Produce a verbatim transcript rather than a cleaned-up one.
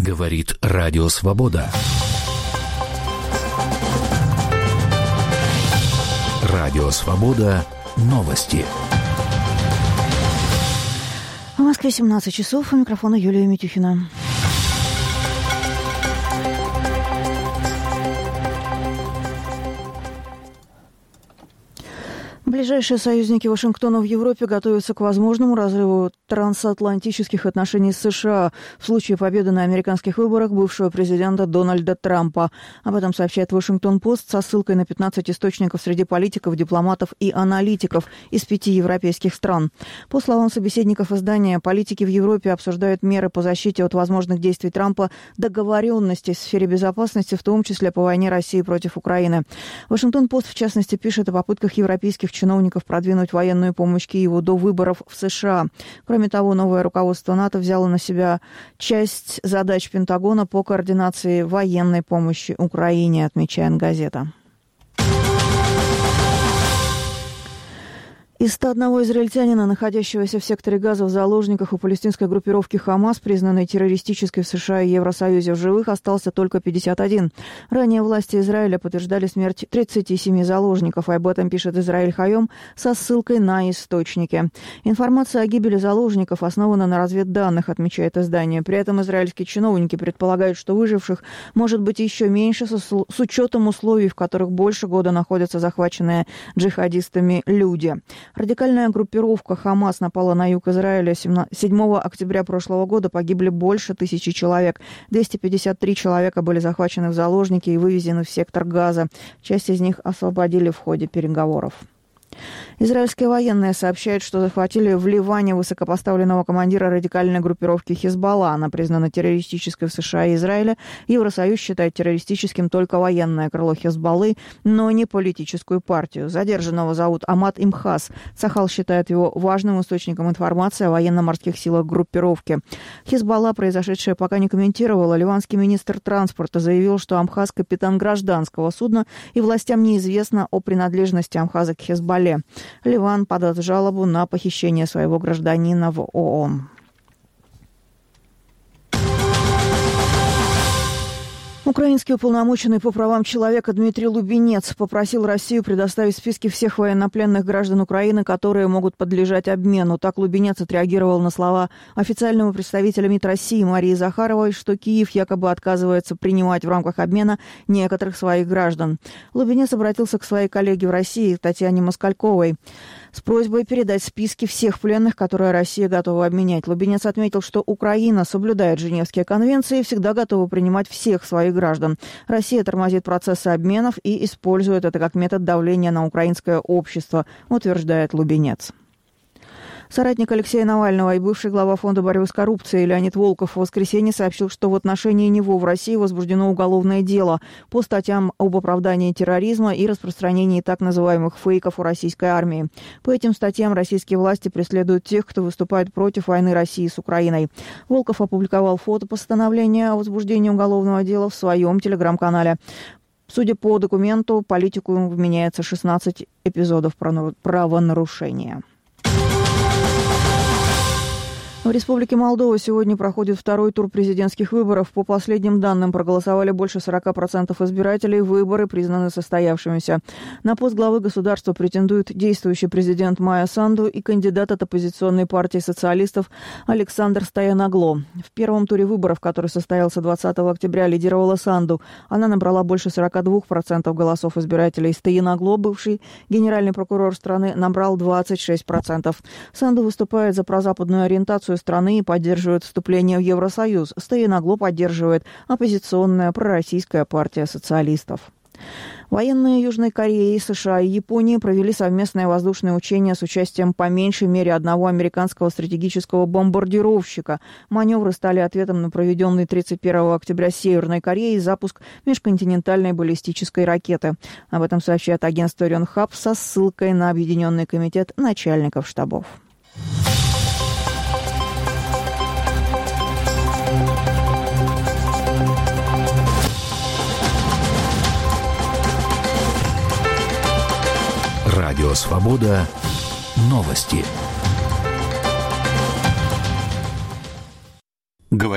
Говорит Радио Свобода. Радио Свобода. Новости. В Москве семнадцать часов. У микрофона Юлия Митюхина. Ближайшие союзники Вашингтона в Европе готовятся к возможному разрыву трансатлантических отношений с США в случае победы на американских выборах бывшего президента Дональда Трампа. Об этом сообщает Вашингтон-Пост со ссылкой на пятнадцать источников среди политиков, дипломатов и аналитиков из пяти европейских стран. По словам собеседников издания, политики в Европе обсуждают меры по защите от возможных действий Трампа, договоренности в сфере безопасности, в том числе по войне России против Украины. Вашингтон-Пост, в частности, пишет о попытках европейских чиновников продвинуть военную помощь Киеву до выборов в США. Кроме того, новое руководство НАТО взяло на себя часть задач Пентагона по координации военной помощи Украине, отмечает газета. Из ста одного израильтянина, находящегося в секторе Газа в заложниках у палестинской группировки «Хамас», признанной террористической в США и Евросоюзе, в живых остался только пятьдесят один. Ранее власти Израиля подтверждали смерть тридцати семи заложников. Об этом пишет Израиль Хайом со ссылкой на источники. Информация о гибели заложников основана на разведданных, отмечает издание. При этом израильские чиновники предполагают, что выживших может быть еще меньше с учетом условий, в которых больше года находятся захваченные джихадистами люди. Радикальная группировка «Хамас» напала на юг Израиля седьмого октября прошлого года. Погибли больше тысячи человек. двести пятьдесят три человека были захвачены в заложники и вывезены в сектор Газа. Часть из них освободили в ходе переговоров. Израильские военные сообщают, что захватили в Ливане высокопоставленного командира радикальной группировки «Хизбалла». Она признана террористической в США и Израиле. Евросоюз считает террористическим только военное крыло «Хизбаллы», но не политическую партию. Задержанного зовут Амад Имхас. Цахал считает его важным источником информации о военно-морских силах группировки. «Хизбалла» произошедшее пока не комментировала. Ливанский министр транспорта заявил, что Амхас – капитан гражданского судна, и властям неизвестно о принадлежности Амхаза к «Хизбалле». Ливан подаст жалобу на похищение своего гражданина в ООН. Украинский уполномоченный по правам человека Дмитрий Лубенец попросил Россию предоставить списки всех военнопленных граждан Украины, которые могут подлежать обмену. Так Лубенец отреагировал на слова официального представителя МИД России Марии Захаровой, что Киев якобы отказывается принимать в рамках обмена некоторых своих граждан. Лубенец обратился к своей коллеге в России Татьяне Москальковой с просьбой передать списки всех пленных, которые Россия готова обменять. Лубенец отметил, что Украина соблюдает Женевские конвенции и всегда готова принимать всех своих граждан. Россия тормозит процессы обменов и использует это как метод давления на украинское общество, утверждает Лубенец. Соратник Алексея Навального и бывший глава Фонда борьбы с коррупцией Леонид Волков в воскресенье сообщил, что в отношении него в России возбуждено уголовное дело по статьям об оправдании терроризма и распространении так называемых фейков у российской армии. По этим статьям российские власти преследуют тех, кто выступает против войны России с Украиной. Волков опубликовал фото постановления о возбуждении уголовного дела в своем телеграм-канале. Судя по документу, политику вменяется шестнадцать эпизодов правонарушения. В Республике Молдова сегодня проходит второй тур президентских выборов. По последним данным проголосовали больше сорока процентов избирателей. Выборы признаны состоявшимися. На пост главы государства претендует действующий президент Майя Санду и кандидат от оппозиционной партии социалистов Александр Стояногло. В первом туре выборов, который состоялся двадцатого октября, лидировала Санду. Она набрала больше сорока двух процентов голосов избирателей. Стояногло, бывший генеральный прокурор страны, набрал двадцать шесть процентов. Санду выступает за прозападную ориентацию страны и поддерживает вступление в Евросоюз. Стояногло поддерживает оппозиционная пророссийская партия социалистов. Военные Южной Кореи, США и Японии провели совместное воздушное учение с участием по меньшей мере одного американского стратегического бомбардировщика. Маневры стали ответом на проведенный тридцать первого октября Северной Кореей запуск межконтинентальной баллистической ракеты. Об этом сообщает агентство Рёнхап со ссылкой на Объединенный комитет начальников штабов. Радио Свобода. Новости.